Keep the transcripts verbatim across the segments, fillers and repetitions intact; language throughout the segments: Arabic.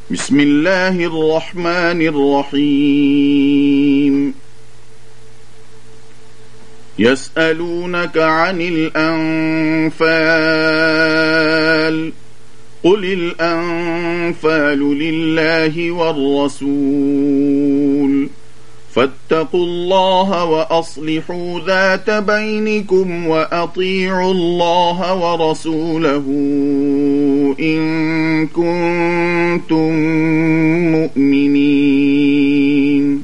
بسم الله الرحمن الرحيم يسألونك عن الأنفال قل الأنفال لله والرسول فاتقوا الله وأصلحوا ذات بينكم وأطيعوا الله ورسوله إن كنتم مؤمنين.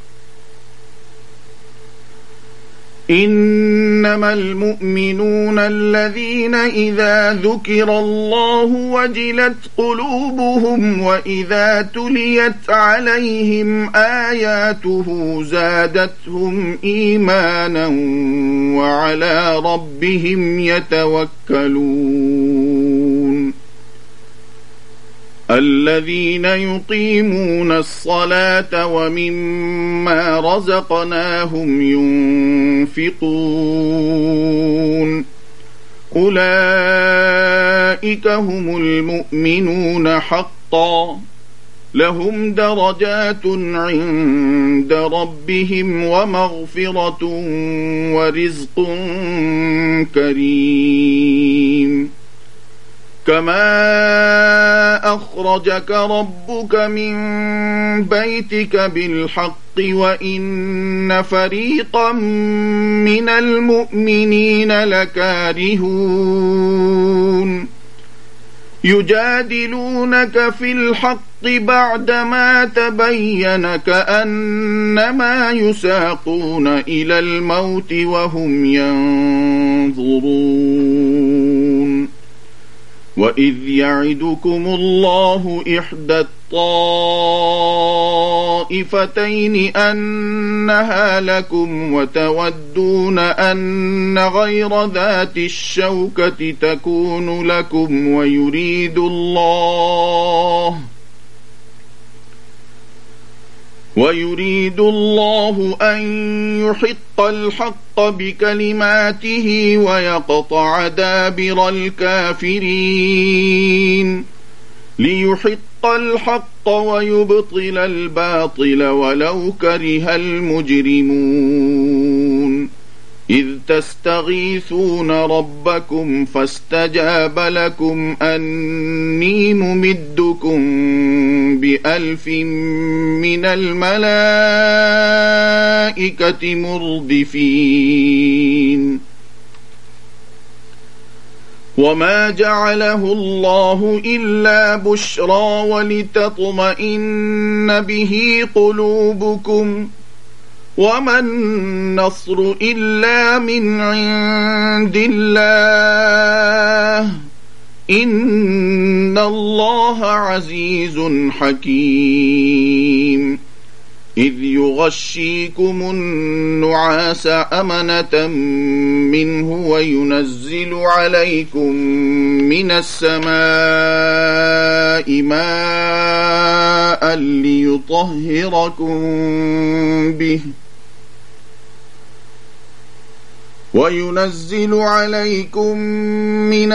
إنما المؤمنون الذين إذا ذكر الله وجلت قلوبهم وإذا تليت عليهم آياته زادتهم إيمانا وعلى ربهم يتوكلون. الذين يقيمون الصلاة ومما رزقناهم ينفقون أولئك هم المؤمنون حقا لهم درجات عند ربهم ومغفرة ورزق كريم. كما أخرجك ربك من بيتك بالحق وإن فريقا من المؤمنين لكارهون يجادلونك في الحق بعدما تبين كأنما يساقون إلى الموت وهم ينظرون. وإذ يعدكم الله إحدى الطائفتين أنها لكم وتودون أن غير ذات الشوكة تكون لكم ويريد الله ويريد الله أن يحق الحق بكلماته ويقطع دابر الكافرين ليحق الحق ويبطل الباطل ولو كره المجرمون. إذ تستغيثون ربكم فاستجاب لكم أني ممدكم بألف من الملائكة مردفين. وما جعله الله إلا بشرى ولتطمئن به قلوبكم وما النصر إلا من عند الله إن الله عزيز حكيم. إذ يغشيكم النعاس أمنة منه وينزل عليكم من السماء ماء ليطهركم به وينزل عليكم من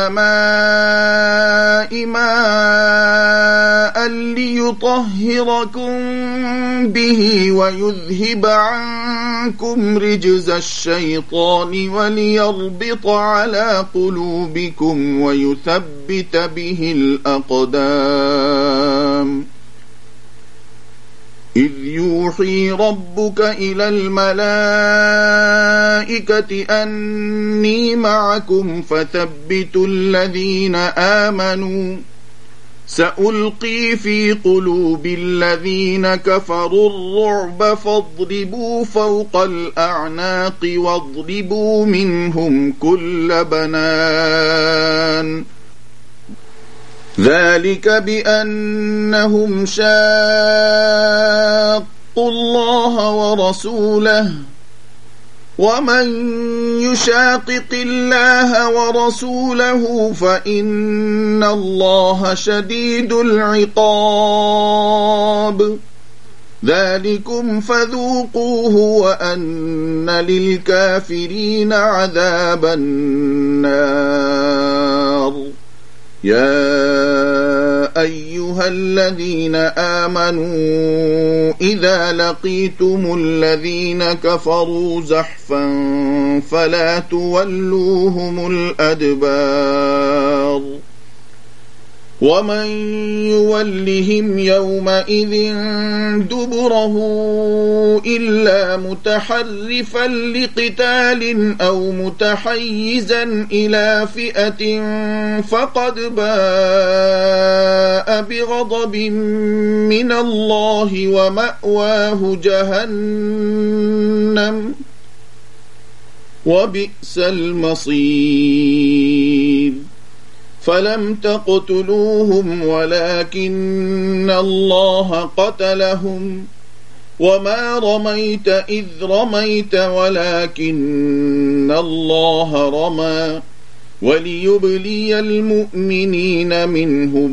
السماء ماء ليطهركم به ويذهب عنكم رجز الشيطان وليربط على قلوبكم ويثبت به الأقدام. إذ يوحي ربك إلى الملائكة أني معكم فثبتوا الذين آمنوا سألقي في قلوب الذين كفروا الرعب فاضربوا فوق الأعناق واضربوا منهم كل بنان. ذلك بأنهم شاقوا الله ورسوله ومن يشاقق الله ورسوله فإن الله شديد العقاب. ذلكم فذوقوه وأن للكافرين عذاب النار. يا أيها الذين آمنوا إذا لقيتم الذين كفروا زحفا فلا تولوهم الأدبار ومن يولهم يومئذ دبره إلا متحرفا لقتال أو متحيزا إلى فئة فقد باء بغضب من الله ومأواه جهنم وبئس المصير فلم تقتلوهم ولكن الله قتلهم وما رميت إذ رميت ولكن الله رمى وليبلي المؤمنين منه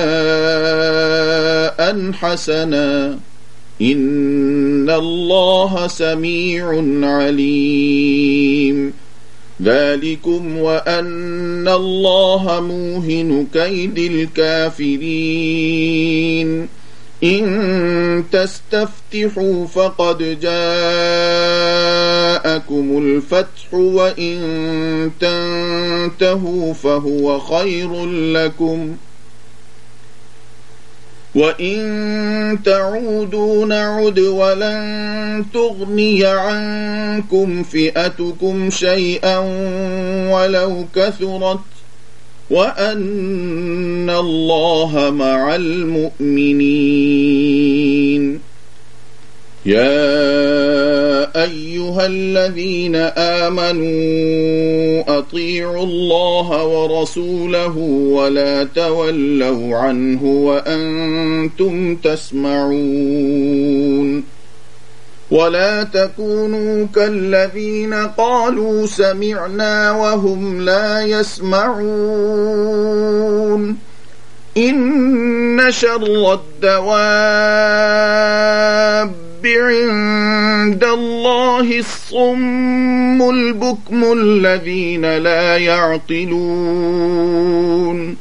بلاء حسنا إن الله سميع عليم ذلكم وأن الله موهن كيد الكافرين إن تستفتحوا فقد جاءكم الفتح وإن تنتهوا فهو خير لكم وإن تعودوا نعد ولن تغني عنكم فئتكم شيئا ولو كثرت وأن الله مع المؤمنين يا أيها الذين آمنوا أطيعوا الله ورسوله ولا تولوا عنه وأنتم تسمعون ولا تكونوا كالذين قالوا سمعنا وهم لا يسمعون إن شر الدواب عند الله الصم البكم الذين لا يعقلون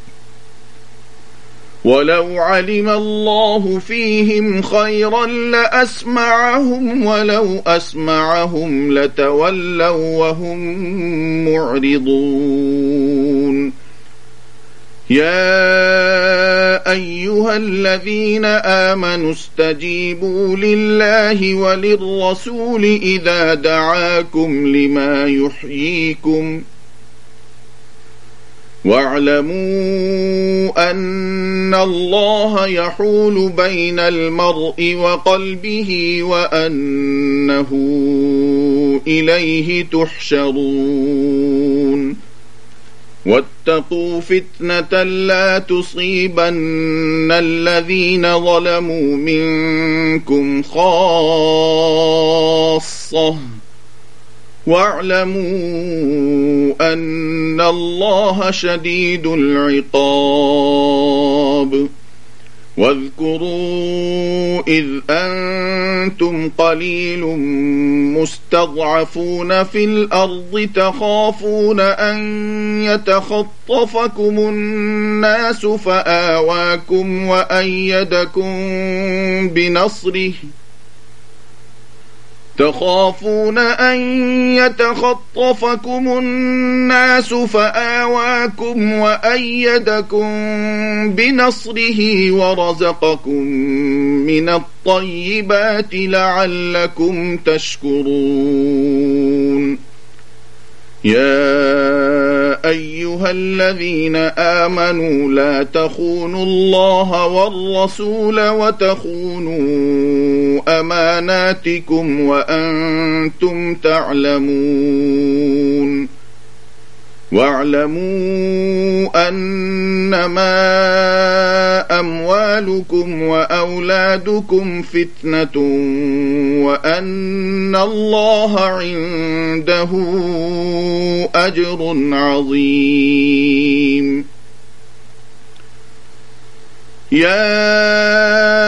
ولو علم الله فيهم خيرا لأسمعهم ولو أسمعهم لتولوا وهم معرضون يا أيها الذين آمنوا استجيبوا لله وللرسول إذا دعاكم لما يحييكم واعلموا أن الله يحول بين المرء وقلبه وأنه إليه تحشرون واتقوا فتنة لا تصيبن الذين ظلموا منكم خاصة واعلموا أن الله شديد العقاب واذكروا إذ أنتم قليل مستضعفون في الأرض تخافون أن يتخطفكم الناس فآواكم وأيدكم بنصره تخافون أن يتخطفكم الناس فآواكم وأيدكم بنصره ورزقكم من الطيبات لعلكم تشكرون يا أيها الذين آمنوا لا تخونوا الله والرسول وتخونوا أماناتكم وأنتم تعلمون واعلموا أنما أموالكم وأولادكم فتنة وأن الله عنده أجر عظيم يا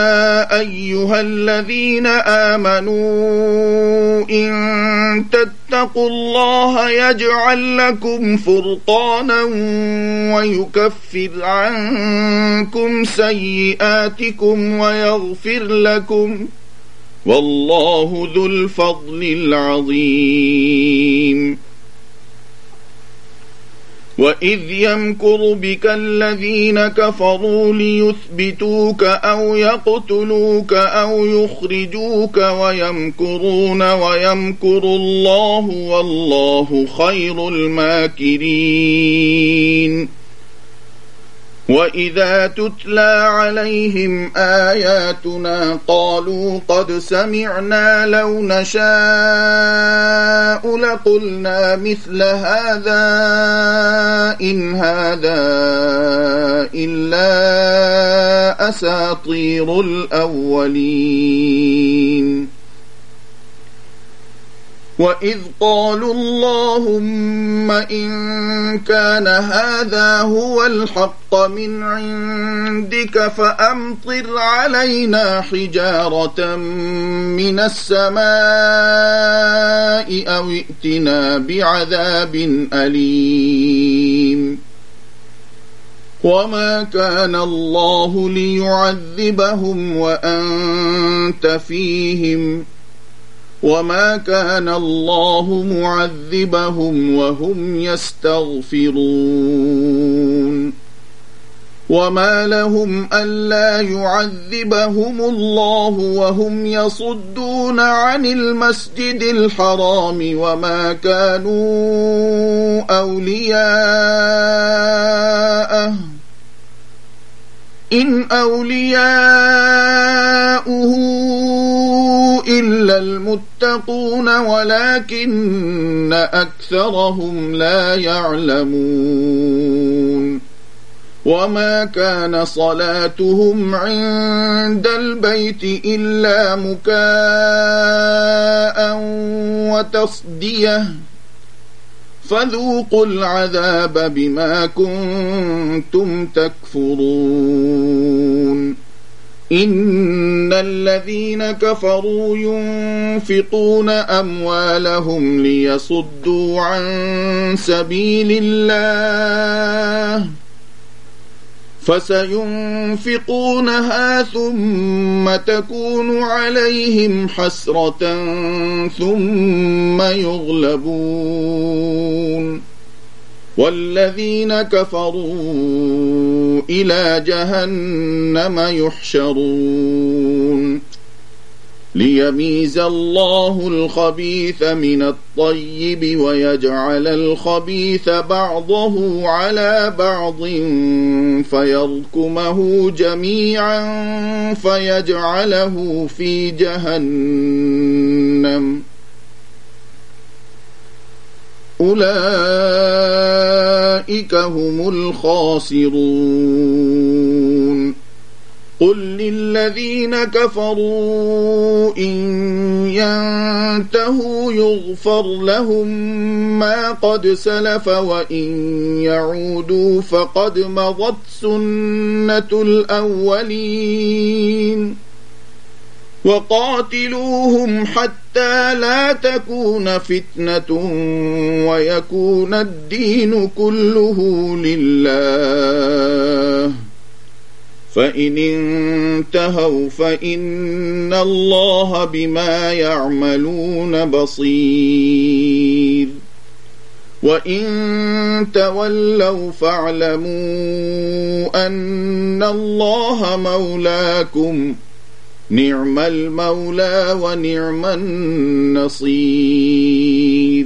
أيها الذين آمنوا إن تتقوا واتقوا الله يجعل لكم فرقانا ويكفر عنكم سيئاتكم ويغفر لكم والله ذو الفضل العظيم. وإذ يمكر بك الذين كفروا ليثبتوك أو يقتلوك أو يخرجوك ويمكرون ويمكر الله والله خير الماكرين. وإذا تتلى عليهم آياتنا قالوا قد سمعنا لو نشاء لقلنا مثل هذا إن هذا إلا أساطير الأولين. وإذ قالوا اللهم إن كان هذا هو الحق من عندك فأمطر علينا حجارة من السماء أو ائتنا بعذاب أليم. وما كان الله ليعذبهم وأنت فيهم وما كان الله معذبهم وهم يستغفرون. وما لهم ألا يعذبهم الله وهم يصدون عن المسجد الحرام وما كانوا أولياءه إن أولياؤه إلا المتقون ولكن أكثرهم لا يعلمون. وما كان صلاتهم عند البيت إلا مكاء وتصدية فذوقوا العذاب بما كنتم تكفرون. إن الذين كفروا ينفقون أموالهم ليصدوا عن سبيل الله فسينفقونها ثم تكون عليهم حسرة ثم يغلبون والذين كفروا إلى جهنم يحشرون. ليميز الله الخبيث من الطيب ويجعل الخبيث بعضه على بعض فيركمه جميعا فيجعله في جهنم أولئك هم الخاسرون. قل للذين كفروا إن ينتهوا يغفر لهم ما قد سلف وإن يعودوا فقد مضت سنة الأولين. وقاتلوهم حتى لا تكون فتنة ويكون الدين كله لله فإن انتهوا فإن الله بما يعملون بصير. وإن تولوا فاعلموا أن الله مولاكم نعم المولى ونعم النصير.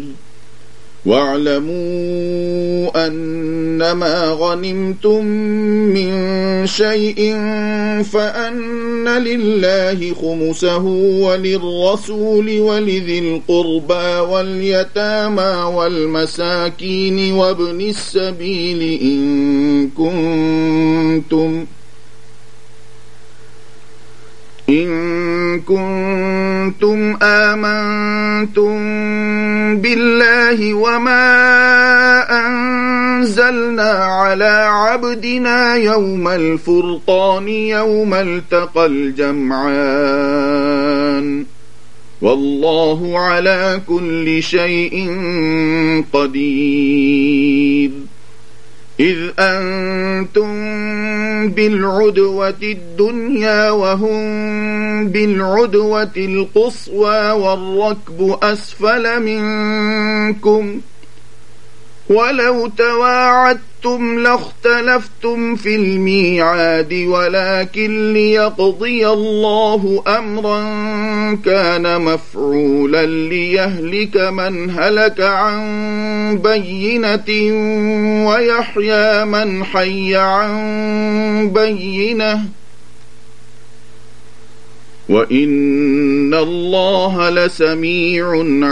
واعلموا أنما غنمتم من شيء فأن لله خمسه وللرسول ولذي القربى واليتامى والمساكين وابن السبيل إن كنتم إن كنتم آمنتم بالله وما أنزلنا على عبدنا يوم الفرقان يوم التقى الجمعان والله على كل شيء قدير. إذ أنتم بالعدوة الدنيا وهم بالعدوة القصوى والركب أسفل منكم، ولو تواعدتم لاختلفتم في الميعاد، ولكن ليقضي الله أمرا كان مفعولا ليهلك من هلك عن بينة ويحيى من حي عن بينة، وإن الله لسميع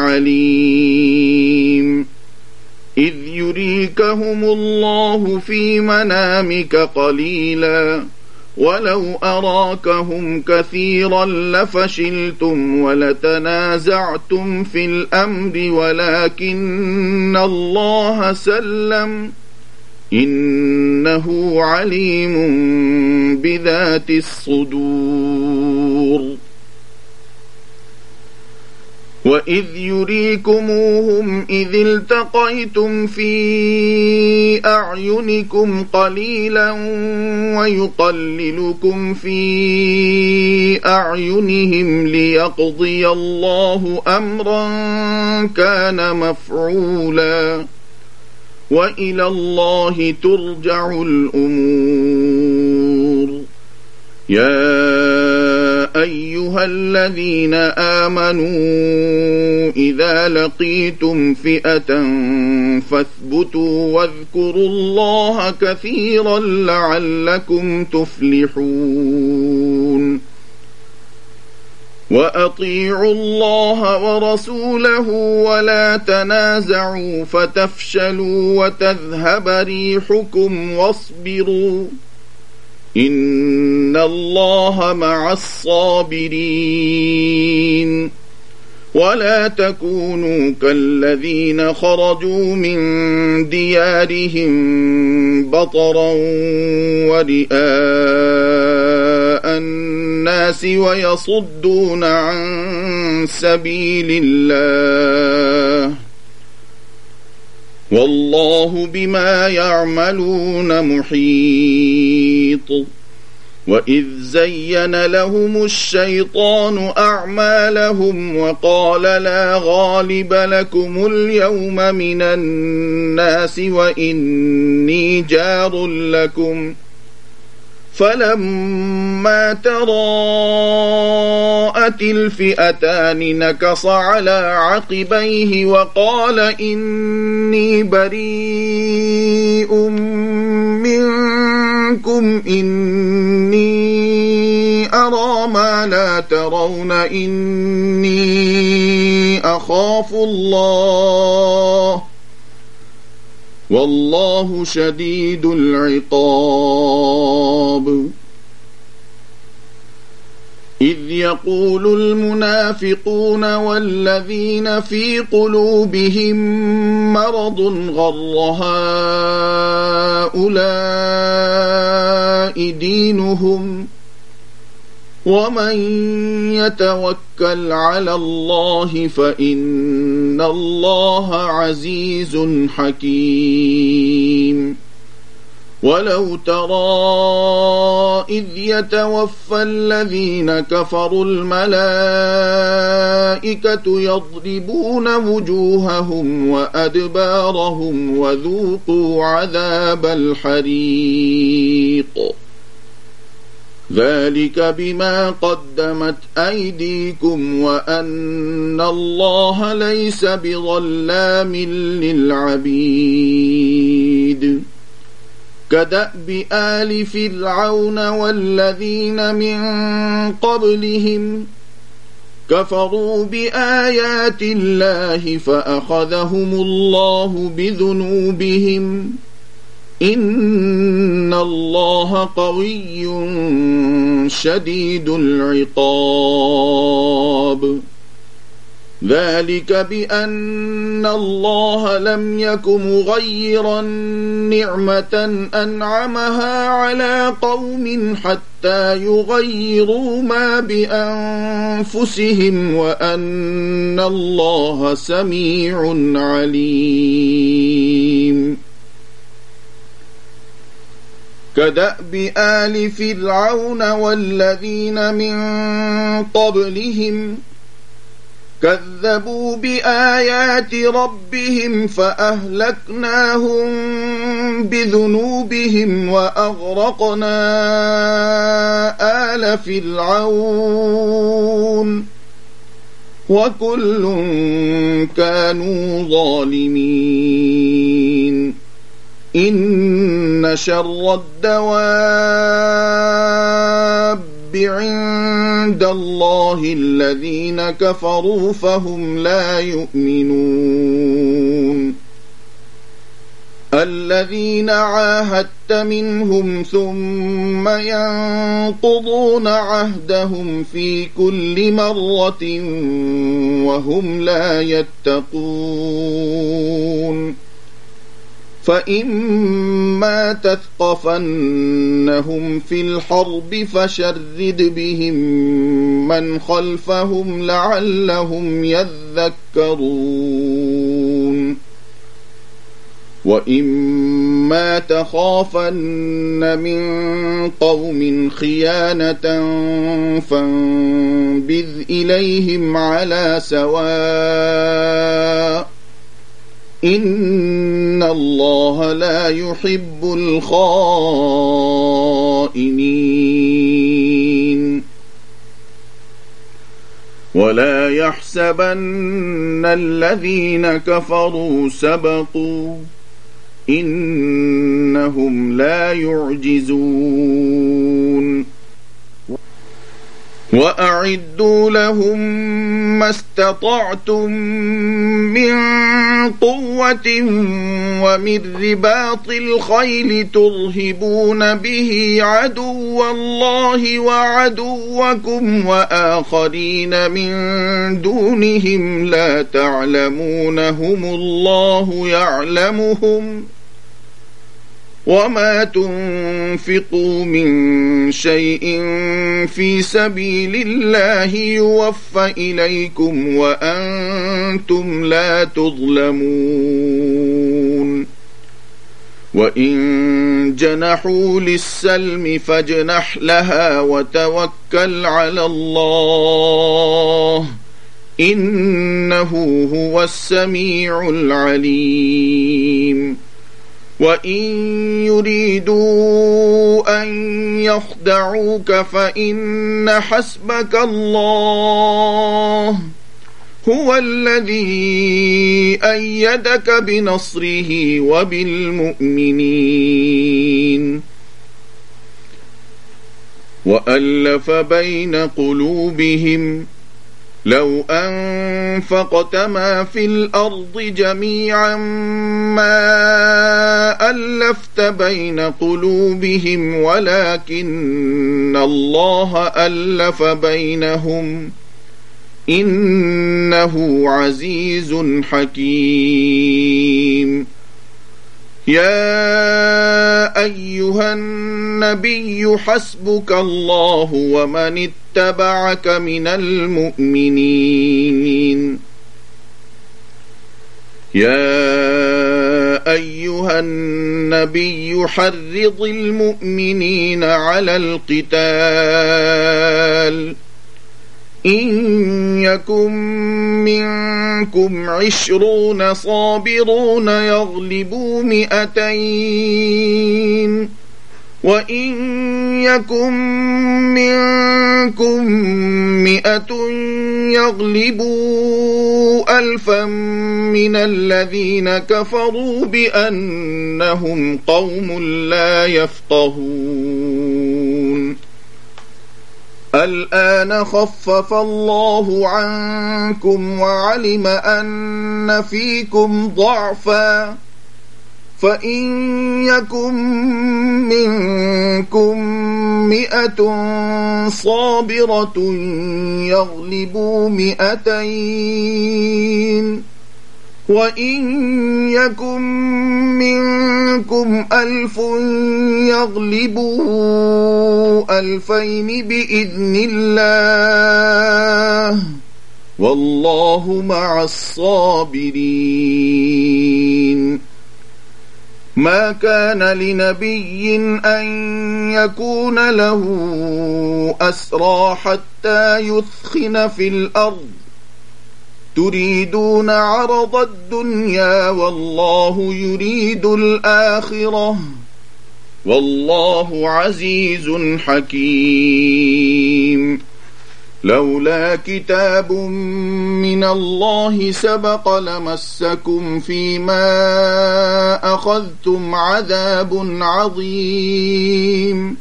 عليم. إذ يريكهم الله في منامك قليلا ولو أراكهم كثيرا لفشلتم ولتنازعتم في الأمر ولكن الله سلم إنه عليم بذات الصدور. وإذ يريكموهم إذ التقيتم في أعينكم قليلا ويقللكم في أعينهم ليقضي الله أمرا كان مفعولا، وإلى الله ترجع الأمور. يا أيها الذين آمنوا إذا لقيتم فئة فاثبتوا واذكروا الله كثيرا لعلكم تفلحون. وأطيعوا الله ورسوله ولا تنازعوا فتفشلوا وتذهب ريحكم واصبروا إن الله مع الصابرين. ولا تكونوا كالذين خرجوا من ديارهم بطرا ورئاء الناس ويصدون عن سبيل الله والله بما يعملون محيط. وإذ زين لهم الشيطان أعمالهم وقال لا غالب لكم اليوم من الناس وإني جار لكم، فلما تراءت الفئتان نكص على عقبيه وقال إني بريء منكم إني أرى ما لا ترون إني أخاف الله والله شديد العقاب. إذ يقول المنافقون والذين في قلوبهم مرض غر هؤلاء دينهم ومن يتوكل على الله فإن الله عزيز حكيم. ولو ترى إذ يتوفى الذين كفروا الملائكة يضربون وجوههم وأدبارهم وذوقوا عذاب الحريق ذلك بما قدمت أيديكم وأن الله ليس بظلام للعبيد. كدأب آل فرعون والذين من قبلهم كفروا بآيات الله فأخذهم الله بذنوبهم إن الله قوي شديد العقاب. ذلك بأن الله لم يك مغيرا نعمة أنعمها على قوم حتى يغيروا ما بأنفسهم وأن الله سميع عليم كدأب آل فرعون والذين من قبلهم كذبوا بآيات ربهم فأهلكناهم بذنوبهم وأغرقنا آل فرعون وكل كانوا ظالمين إن شر الدواب عند الله الذين كفروا فهم لا يؤمنون الذين عاهدت منهم ثم ينقضون عهدهم في كل مرة وهم لا يتقون فإما تثقفنهم في الحرب فشرد بهم من خلفهم لعلهم يذكرون وإما تخافن من قوم خيانة فانبذ إليهم على سواء إن الله لا يحب الخائنين ولا يحسبن الذين كفروا سبقوا إنهم لا يعجزون وأعدوا لهم ما استطعتم من قوة ومن رباط الخيل ترهبون به عدو الله وعدوكم وآخرين من دونهم لا تعلمونهم الله يعلمهم وما تنفقوا من شيء في سبيل الله يوفى إليكم وأنتم لا تظلمون وإن جنحوا للسلم فاجنح لها وتوكل على الله إنه هو السميع العليم وإن يريدوا أن يخدعوك فإن حسبك الله هو الذي أيدك بنصره وبالمؤمنين وألف بين قلوبهم لو أنفقت ما في الأرض جميعا ما ألفت بين قلوبهم ولكن الله ألف بينهم إنه عزيز حكيم يا أيها النبي حسبك الله ومن اتبعك من المؤمنين يا أيها النبي حرض المؤمنين على القتال إن يكن منكم عشرون صابرون يغلبوا مئتين وإن يكن منكم مئة يغلبوا ألفا من الذين كفروا بأنهم قوم لا يفقهون الآن خفف الله عنكم وعلم أن فيكم ضعفا فإن يكن منكم مئة صابرة يغلبوا مئتين وإن يكن منكم ألف يغلبوا ألفين بإذن الله والله مع الصابرين. ما كان لنبي أن يكون له أسرى حتى يثخن في الأرض تريدون عرض الدنيا والله يريد الآخرة والله عزيز حكيم. لولا كتاب من الله سبق لمسكم فيما أخذتم عذاب عظيم.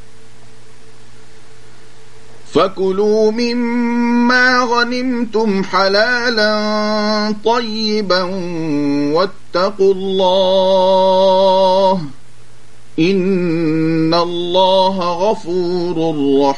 فكلوا مما غنمتم حلالا طيبا واتقوا الله إن الله غفور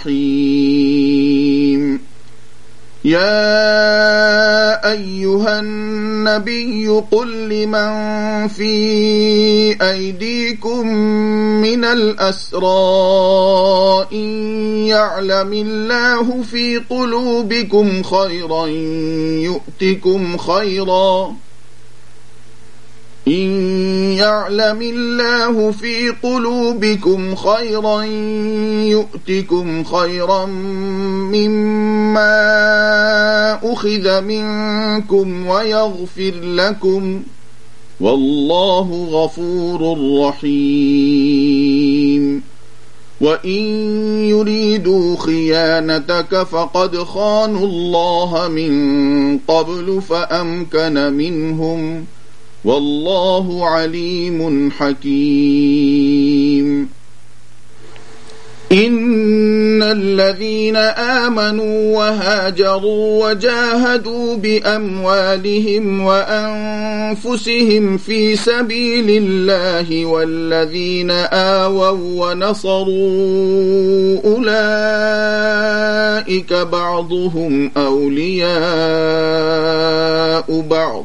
رحيم. يا أيها النبي قل لمن في أيديكم من الأسرى إن يعلم الله في قلوبكم خيرا يؤتكم خيرا إن يعلم الله في قلوبكم خيرا يؤتكم خيرا مما أخذ منكم ويغفر لكم والله غفور رحيم. وإن يريدوا خيانتك فقد خانوا الله من قبل فأمكن منهم والله عليم حكيم. إن الذين آمنوا وهاجروا وجاهدوا بأموالهم وأنفسهم في سبيل الله والذين آووا ونصروا أولئك بعضهم أولياء بعض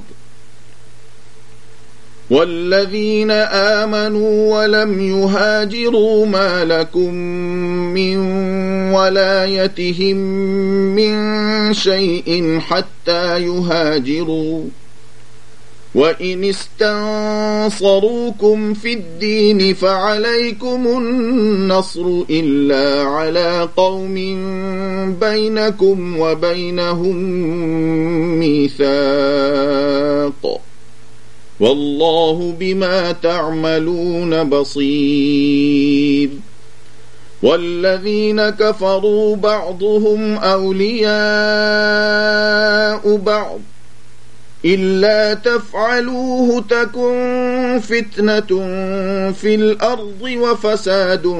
والذين آمنوا ولم يهاجروا ما لكم من ولايتهم من شيء حتى يهاجروا وإن استنصروكم في الدين فعليكم النصر إلا على قوم بينكم وبينهم ميثاق والله بما تعملون بصير. والذين كفروا بعضهم أولياء بعض إلا تفعلوه تكن فتنة في الأرض وفساد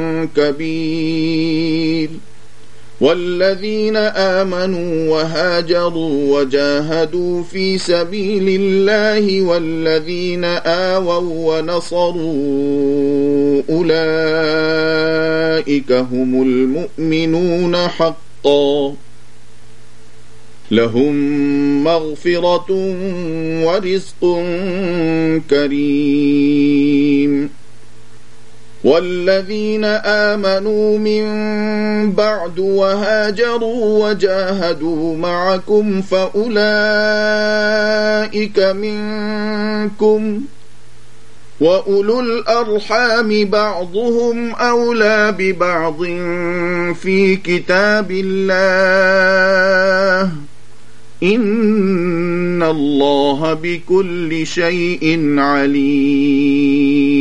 كبير. والذين آمنوا وهاجروا وجاهدوا في سبيل الله والذين آووا ونصروا أولئك هم المؤمنون حقا لهم مغفرة ورزق كريم. والذين آمنوا من بعد وهاجروا وجاهدوا معكم فأولئك منكم وأولو الأرحام بعضهم أولى ببعض في كتاب الله إن الله بكل شيء عليم.